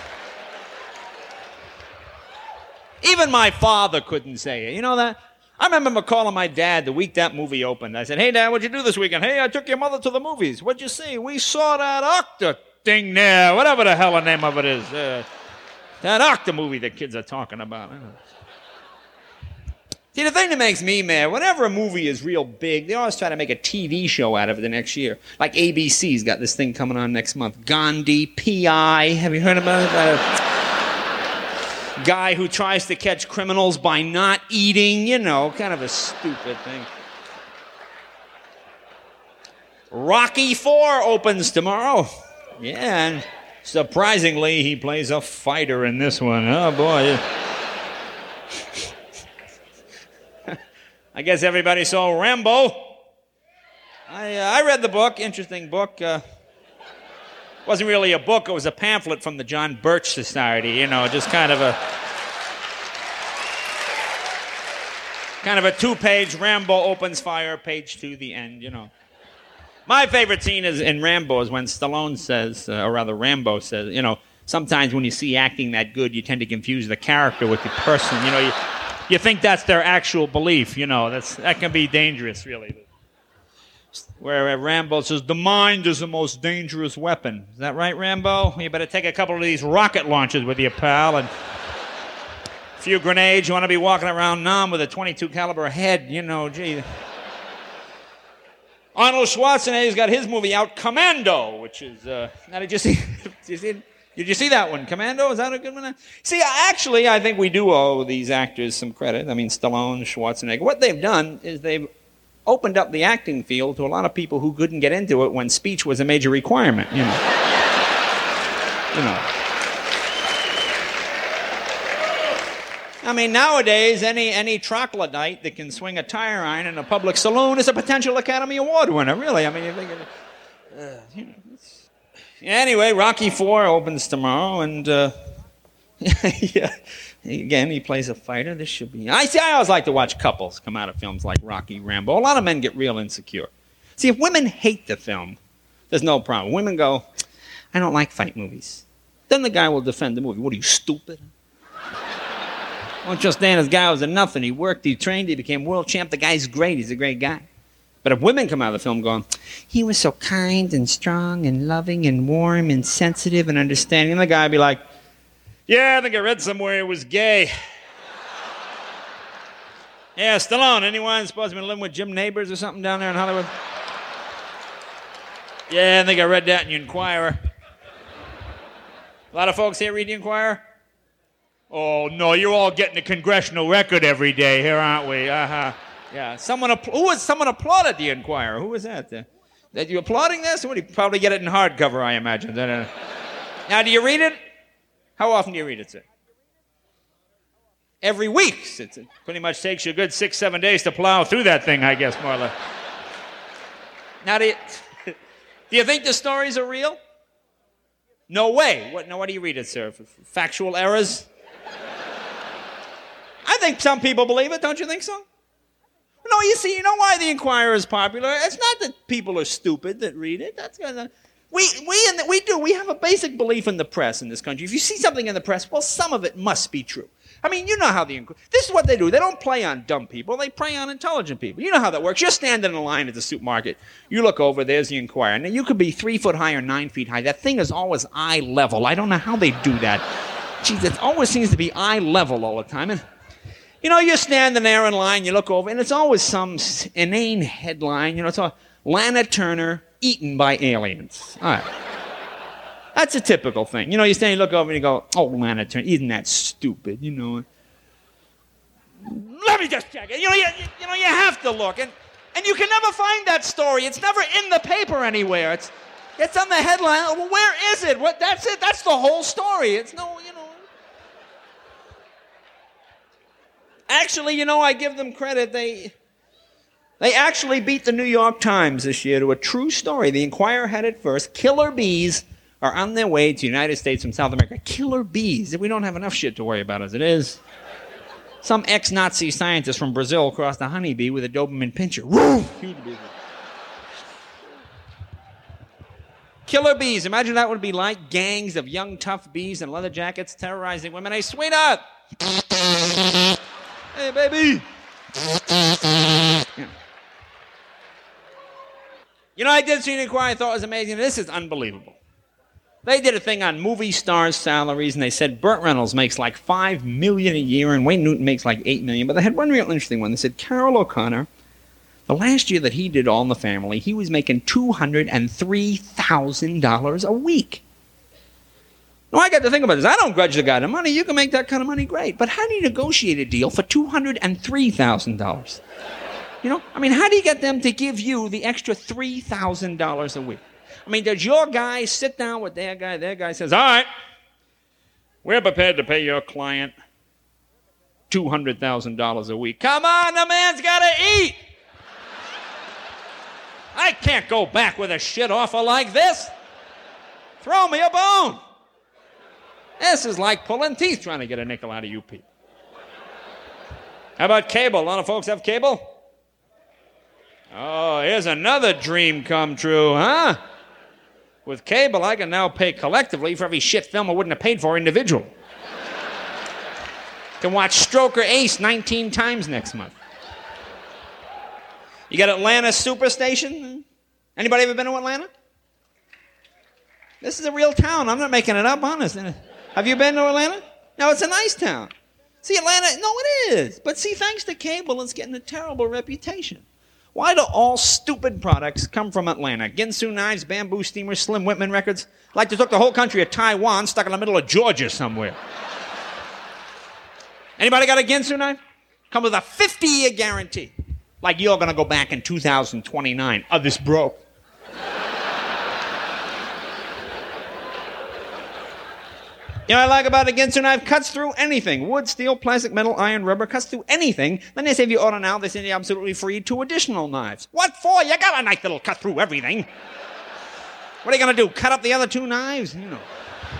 [SPEAKER 6] Even my father couldn't say it. You know that? I remember calling my dad the week that movie opened. I said, hey, Dad, what'd you do this weekend? Hey, I took your mother to the movies. What'd you see? We saw that Octa thing there. Whatever the hell the name of it is. That Octa movie that kids are talking about. See, the thing that makes me mad, whenever a movie is real big, they always try to make a TV show out of it the next year. Like ABC's got this thing coming on next month. Gandhi, P.I. Have you heard about it? Guy who tries to catch criminals by not eating, you know, kind of a stupid thing. Rocky IV opens tomorrow. Yeah, and surprisingly, he plays a fighter in this one. Oh, boy. I guess everybody saw Rambo. I read the book, interesting book. Wasn't really a book, it was a pamphlet from the John Birch Society, you know, just kind of a 2-page Rambo opens fire, page 2, the end, you know. My favorite scene is in Rambo is when Stallone says, or rather Rambo says, you know, sometimes when you see acting that good, you tend to confuse the character with the person, you know, you think that's their actual belief, you know, that can be dangerous, really. Where Rambo says, the mind is the most dangerous weapon. Is that right, Rambo? You better take a couple of these rocket launchers with you, pal, and a few grenades. You want to be walking around Nam with a .22 caliber head, you know, gee. Arnold Schwarzenegger's got his movie out, Commando, which is, now did you see that one, Commando? Is that a good one? See, actually, I think we do owe these actors some credit. I mean, Stallone, Schwarzenegger. What they've done is they've opened up the acting field to a lot of people who couldn't get into it when speech was a major requirement, you know. I mean, nowadays, any troglodyte that can swing a tire iron in a public saloon is a potential Academy Award winner, really. I mean, you think you know, anyway, Rocky IV opens tomorrow, and yeah. Again, he plays a fighter. This should be... I always like to watch couples come out of films like Rocky, Rambo. A lot of men get real insecure. See, if women hate the film, there's no problem. Women go, I don't like fight movies. Then the guy will defend the movie. What are you, stupid? Don't you understand? This guy was a nothing. He worked, he trained, he became world champ. The guy's great. He's a great guy. But if women come out of the film going, he was so kind and strong and loving and warm and sensitive and understanding, and the guy would be like, yeah, I think I read somewhere he was gay. Yeah, Stallone, anyone supposed to be living with Jim Neighbors or something down there in Hollywood? Yeah, I think I read that in the Inquirer. A lot of folks here read the Inquirer? Oh, no, you're all getting the Congressional Record every day here, aren't we? Uh-huh. Yeah, someone applauded the Inquirer. Who was that? That you applauding this? Somebody probably get it in hardcover, I imagine. Now, do you read it? How often do you read it, sir? Every week. It pretty much takes you a good 6-7 days to plow through that thing, I guess, more or less. Now, do you think the stories are real? No way. What do you read it, sir? Factual errors? I think some people believe it. Don't you think so? No, you see, you know why the Inquirer is popular? It's not that people are stupid that read it. That's we have a basic belief in the press in this country. If you see something in the press, well, some of it must be true. I mean, you know how this is what they do. They don't play on dumb people. They prey on intelligent people. You know how that works. You're standing in a line at the supermarket. You look over, there's the Inquirer. Now, you could be 3 foot high or 9 feet high. That thing is always eye level. I don't know how they do that. Geez, it always seems to be eye level all the time. And, you know, you're standing there in line, you look over, and it's always some inane headline. You know, it's all Lana Turner eaten by aliens. All right. That's a typical thing. You know, you stand, you look over, and you go, oh, Lana Turner, isn't that stupid? You know. Let me just check it. You know, you have to look. And you can never find that story. It's never in the paper anywhere. It's on the headline. Well, where is it? That's it. That's the whole story. It's no, you know. Actually, you know, I give them credit. They actually beat the New York Times this year to a true story. The Inquirer had it first. Killer bees are on their way to the United States from South America. Killer bees. We don't have enough shit to worry about as it is. Some ex-Nazi scientist from Brazil crossed a honeybee with a Doberman pinscher. Woo! Killer bees. Imagine that would be like gangs of young, tough bees in leather jackets terrorizing women. Hey, sweetheart! Hey, baby! Yeah. You know, I did see an Inquiry. I thought it was amazing. This is unbelievable. They did a thing on movie stars' salaries, and they said Burt Reynolds makes like $5 million a year, and Wayne Newton makes like $8 million. But they had one real interesting one. They said Carol O'Connor, the last year that he did All in the Family, he was making $203,000 a week. Now, I got to think about this. I don't grudge the guy the money. You can make that kind of money, great. But how do you negotiate a deal for $203,000? You know? I mean, how do you get them to give you the extra $3,000 a week? I mean, does your guy sit down with their guy? Their guy says, all right, we're prepared to pay your client $200,000 a week. Come on, the man's got to eat. I can't go back with a shit offer like this. Throw me a bone. This is like pulling teeth trying to get a nickel out of you people. How about cable? A lot of folks have cable. Oh, here's another dream come true, huh? With cable, I can now pay collectively for every shit film I wouldn't have paid for individually. Can watch Stroker Ace 19 times next month. You got Atlanta Superstation? Anybody ever been to Atlanta? This is a real town. I'm not making it up, honest. Have you been to Atlanta? No, it's a nice town. See, Atlanta, no, it is. But see, thanks to cable, it's getting a terrible reputation. Why do all stupid products come from Atlanta? Ginsu knives, bamboo steamers, Slim Whitman records? Like they took the whole country of Taiwan, stuck in the middle of Georgia somewhere. Anybody got a Ginsu knife? Come with a 50-year guarantee. Like you're going to go back in 2029. Oh, this broke. You know what I like about a Ginsu knife? Cuts through anything. Wood, steel, plastic, metal, iron, rubber. Cuts through anything. Then they say if you order now, they send you absolutely free 2 additional knives. What for? You got a knife that'll cut through everything. What are you going to do? Cut up the other 2 knives? You know.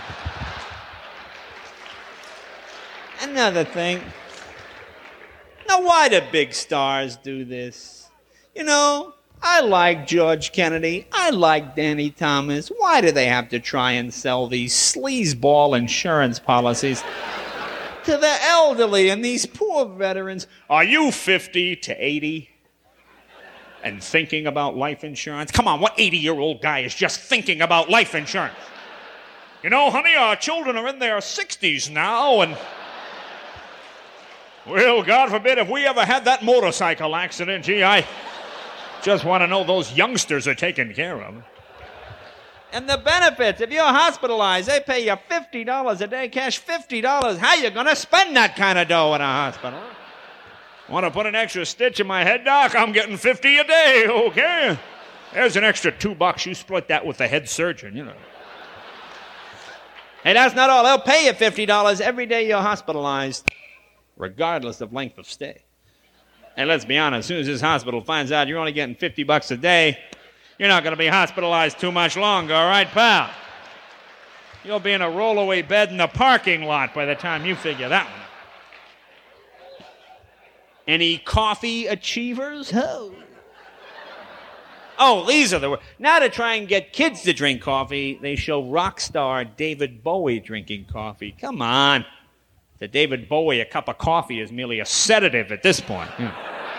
[SPEAKER 6] Another thing. Now, why do big stars do this? You know, I like George Kennedy. I like Danny Thomas. Why do they have to try and sell these sleazeball insurance policies to the elderly and these poor veterans? Are you 50 to 80 and thinking about life insurance? Come on, what 80-year-old guy is just thinking about life insurance? You know, honey, our children are in their 60s now, and well, God forbid if we ever had that motorcycle accident. Gee, I just want to know those youngsters are taken care of. And the benefits, if you're hospitalized, they pay you $50 a day, cash $50. How you going to spend that kind of dough in a hospital? Want to put an extra stitch in my head, Doc? I'm getting $50 a day, okay? There's an extra $2. You split that with the head surgeon, you know. Hey, that's not all. They'll pay you $50 every day you're hospitalized, regardless of length of stay. And let's be honest, as soon as this hospital finds out you're only getting $50 a day, you're not going to be hospitalized too much longer, all right, pal? You'll be in a rollaway bed in the parking lot by the time you figure that one out. Any coffee achievers? Oh, these are the... Now to try and get kids to drink coffee, they show rock star David Bowie drinking coffee. Come on. To David Bowie, a cup of coffee is merely a sedative at this point. Yeah.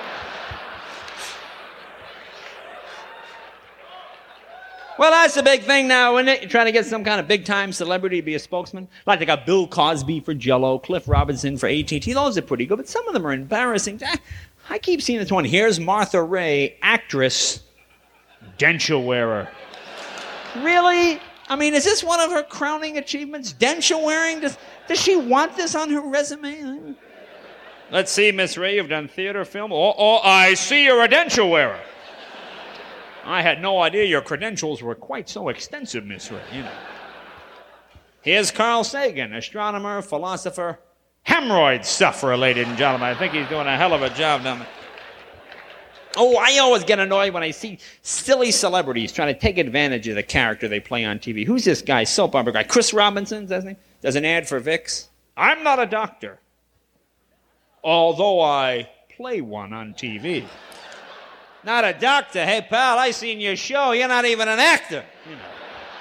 [SPEAKER 6] Well, that's the big thing now, isn't it? You're trying to get some kind of big-time celebrity to be a spokesman. Like they got Bill Cosby for Jell-O, Cliff Robinson for AT&T. Those are pretty good, but some of them are embarrassing. I keep seeing this one. Here's Martha Raye, actress, denture wearer. Really? I mean, is this one of her crowning achievements? Denture wearing? Does she want this on her resume? Let's see, Miss Raye, you've done theater, film. Oh, I see you're a denture wearer. I had no idea your credentials were quite so extensive, Miss Raye. You know. Here's Carl Sagan, astronomer, philosopher, hemorrhoid sufferer, ladies and gentlemen. I think he's doing a hell of a job down there. Oh, I always get annoyed when I see silly celebrities trying to take advantage of the character they play on TV. Who's this guy, soap opera guy? Chris Robinson, doesn't he? Does an ad for Vicks. I'm not a doctor, although I play one on TV. Not a doctor. Hey, pal, I seen your show. You're not even an actor. You know.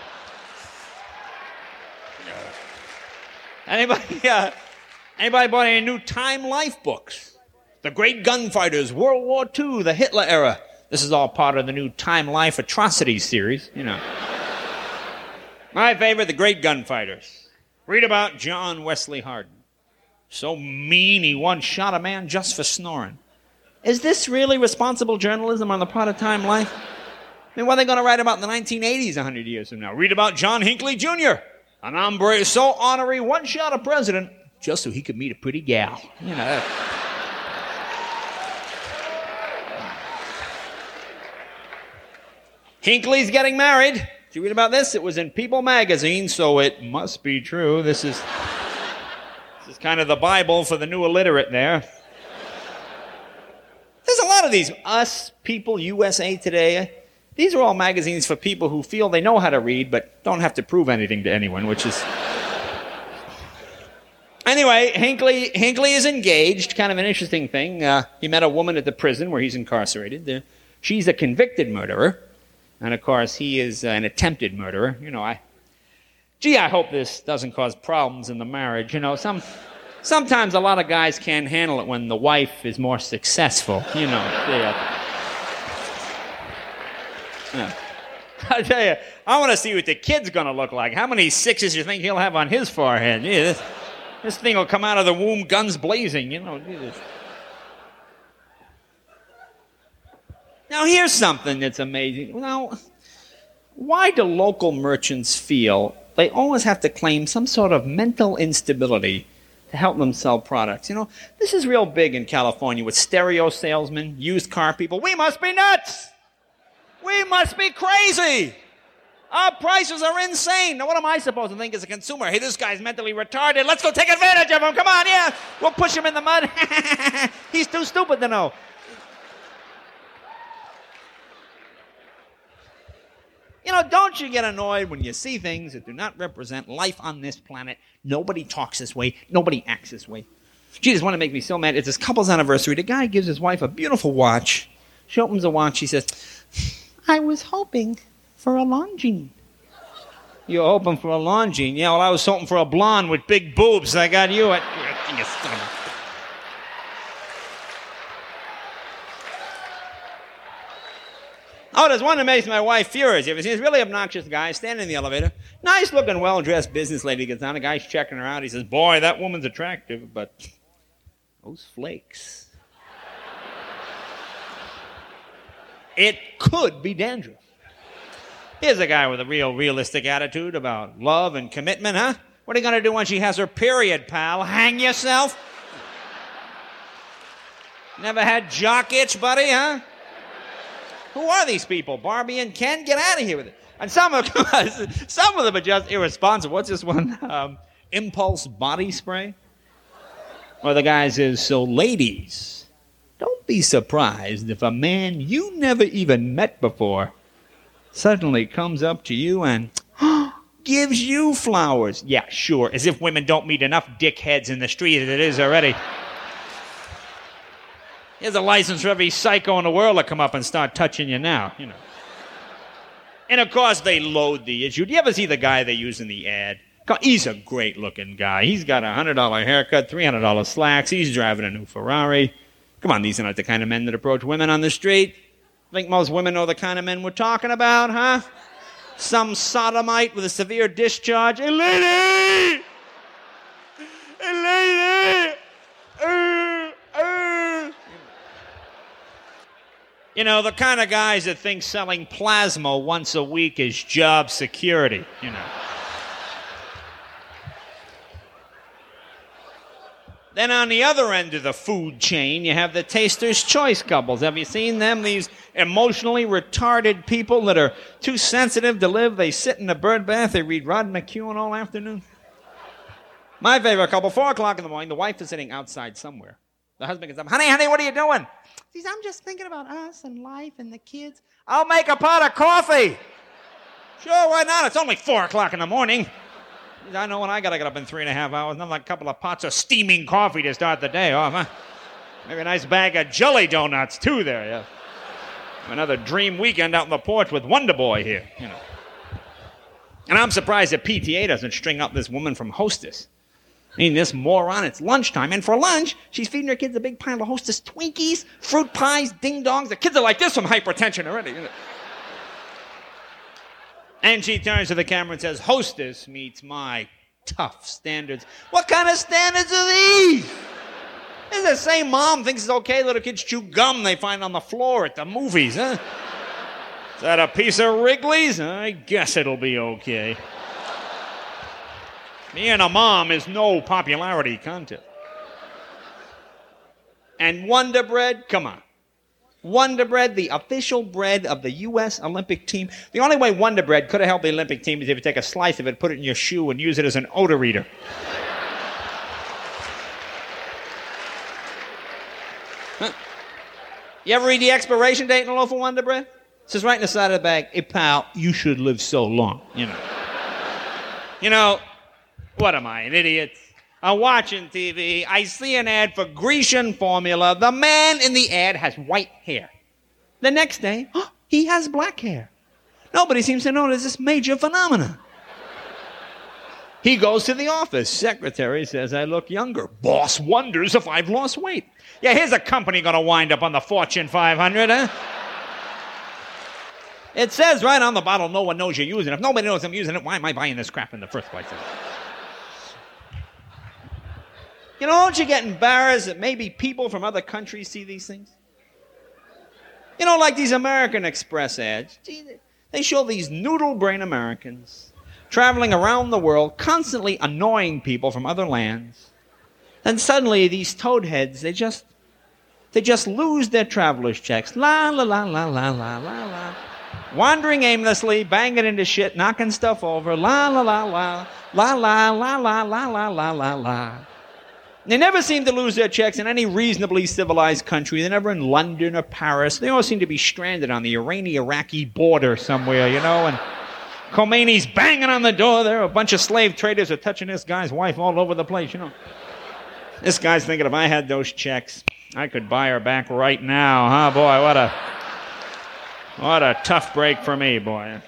[SPEAKER 6] Anybody bought any new Time Life books? The Great Gunfighters, World War II, the Hitler era. This is all part of the new Time Life Atrocities series, you know. My favorite, The Great Gunfighters. Read about John Wesley Hardin. So mean he once shot a man just for snoring. Is this really responsible journalism on the part of Time Life? I mean, what are they going to write about in the 1980s 100 years from now? Read about John Hinckley Jr., an hombre so ornery, one shot a president just so he could meet a pretty gal. You know. Hinckley's getting married. Did you read about this? It was in People magazine, so it must be true. This is kind of the Bible for the new illiterate there. There's a lot of these. Us, People, USA Today. These are all magazines for people who feel they know how to read but don't have to prove anything to anyone, which is... Anyway, Hinckley is engaged. Kind of an interesting thing. He met a woman at the prison where he's incarcerated. She's a convicted murderer. And, of course, he is an attempted murderer. You know, I hope this doesn't cause problems in the marriage. You know, sometimes a lot of guys can't handle it when the wife is more successful. You know. Yeah. I tell you, I want to see what the kid's going to look like. How many sixes you think he'll have on his forehead? Yeah, this thing will come out of the womb guns blazing, you know. Now, here's something that's amazing. Now, why do local merchants feel they always have to claim some sort of mental instability to help them sell products? You know, this is real big in California with stereo salesmen, used car people. We must be nuts! We must be crazy! Our prices are insane. Now, what am I supposed to think as a consumer? Hey, this guy's mentally retarded. Let's go take advantage of him. Come on, yeah. We'll push him in the mud. He's too stupid to know. You know, don't you get annoyed when you see things that do not represent life on this planet? Nobody talks this way. Nobody acts this way. Gee, this one to make me so mad. It's his couple's anniversary. The guy gives his wife a beautiful watch. She opens the watch. She says, I was hoping for a Longines. You're hoping for a Longines? Yeah, well, I was hoping for a blonde with big boobs. I got you at... Oh, there's one that makes my wife furious. You ever seen this really obnoxious guy standing in the elevator? Nice-looking, well-dressed business lady gets on. The guy's checking her out. He says, boy, that woman's attractive, but those flakes. It could be dandruff. Here's a guy with a real realistic attitude about love and commitment, huh? What are you going to do when she has her period, pal? Hang yourself? Never had jock itch, buddy, huh? Who are these people? Barbie and Ken? Get out of here with it. And some of them are just irresponsible. What's this one? Impulse body spray? Or the guy says, so ladies, don't be surprised if a man you never even met before suddenly comes up to you and gives you flowers. Yeah, sure, as if women don't meet enough dickheads in the street as it is already. Here's a license for every psycho in the world to come up and start touching you now, you know. And of course they load the issue. Do you ever see the guy they use in the ad? He's a great-looking guy. He's got a $100 haircut, $300 slacks. He's driving a new Ferrari. Come on, these are not the kind of men that approach women on the street. Think most women know the kind of men we're talking about, huh? Some sodomite with a severe discharge. Hey, lady! Hey, lady! You know, the kind of guys that think selling plasma once a week is job security, you know. Then on the other end of the food chain, you have the taster's choice couples. Have you seen them? These emotionally retarded people that are too sensitive to live. They sit in a bird bath. They read Rod McEwen all afternoon. My favorite couple, 4 o'clock in the morning, the wife is sitting outside somewhere. The husband gets up, honey, what are you doing? She says, I'm just thinking about us and life and the kids. I'll make a pot of coffee. Sure, why not? It's only 4 o'clock in the morning. I know when I got to get up in 3.5 hours. Nothing like a couple of pots of steaming coffee to start the day off, huh? Maybe a nice bag of jelly donuts, too, there, yeah. Another dream weekend out on the porch with Wonder Boy here, you know. And I'm surprised that PTA doesn't string up this woman from Hostess. I mean, this moron, it's lunchtime, and for lunch, she's feeding her kids a big pile of Hostess Twinkies, fruit pies, ding-dongs. The kids are like this from hypertension already, you know. And she turns to the camera and says, Hostess meets my tough standards. What kind of standards are these? It's the same mom thinks it's okay little kids chew gum they find on the floor at the movies, huh? Is that a piece of Wrigley's? I guess it'll be okay. Being a mom is no popularity contest. And Wonder Bread, come on. Wonder Bread, the official bread of the U.S. Olympic team. The only way Wonder Bread could have helped the Olympic team is if you take a slice of it, put it in your shoe, and use it as an odor reader. Huh? You ever read the expiration date in a loaf of Wonder Bread? It says right in the side of the bag, hey, pal, you should live so long, you know. You know, what am I, an idiot? I'm watching TV. I see an ad for Grecian formula. The man in the ad has white hair. The next day, he has black hair. Nobody seems to notice this major phenomenon. He goes to the office. Secretary says, I look younger. Boss wonders if I've lost weight. Yeah, here's a company going to wind up on the Fortune 500, huh? It says right on the bottle, no one knows you're using it. If nobody knows I'm using it, why am I buying this crap in the first place? You know, don't you get embarrassed that maybe people from other countries see these things? You know, like these American Express ads. Gee, they show these noodle-brain Americans traveling around the world, constantly annoying people from other lands. And suddenly, these toadheads, they just lose their traveler's checks. La, la, la, la, la, la, la, la. Wandering aimlessly, banging into shit, knocking stuff over. La, la, la, la, la, la, la, la, la, la, la, la, la. They never seem to lose their checks in any reasonably civilized country. They're never in London or Paris. They all seem to be stranded on the Iranian-Iraqi border somewhere, you know, and Khomeini's banging on the door there. A bunch of slave traders are touching this guy's wife all over the place, you know. This guy's thinking if I had those checks, I could buy her back right now. Huh, boy, what a tough break for me, boy.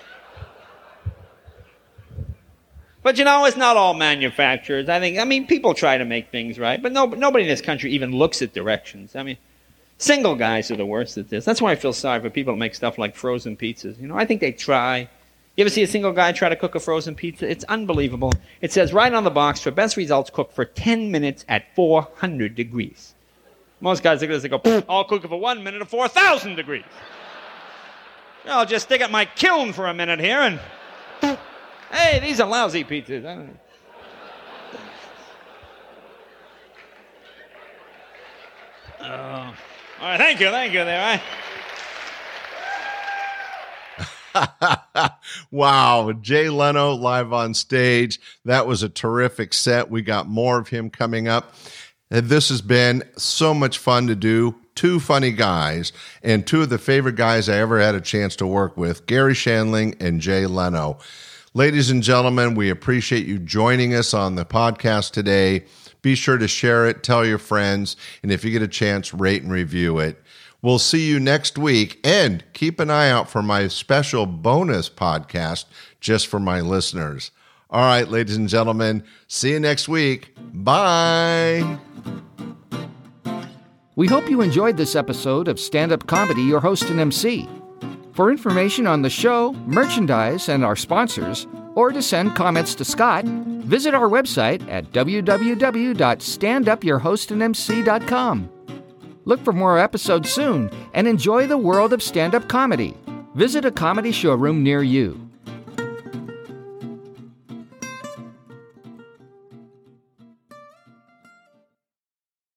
[SPEAKER 6] But, you know, it's not all manufacturers. I mean, people try to make things right, but nobody in this country even looks at directions. I mean, single guys are the worst at this. That's why I feel sorry for people that make stuff like frozen pizzas. You know, I think they try. You ever see a single guy try to cook a frozen pizza? It's unbelievable. It says right on the box, for best results, cook for 10 minutes at 400 degrees. Most guys look at this and go, I'll cook it for 1 minute at 4,000 degrees. I'll just stick at my kiln for a minute here and... Hey, these are lousy pizzas. I don't know. All right, thank you there.
[SPEAKER 2] Wow, Jay Leno live on stage. That was a terrific set. We got more of him coming up. And this has been so much fun to do. Two funny guys and two of the favorite guys I ever had a chance to work with, Gary Shandling and Jay Leno. Ladies and gentlemen, we appreciate you joining us on the podcast today. Be sure to share it, tell your friends, and if you get a chance, rate and review it. We'll see you next week, and keep an eye out for my special bonus podcast just for my listeners. All right, ladies and gentlemen, see you next week. Bye.
[SPEAKER 1] We hope you enjoyed this episode of Stand Up Comedy, Your Host and MC. For information on the show, merchandise, and our sponsors, or to send comments to Scott, visit our website at www.standupyourhostandmc.com. Look for more episodes soon and enjoy the world of stand-up comedy. Visit a comedy showroom near you.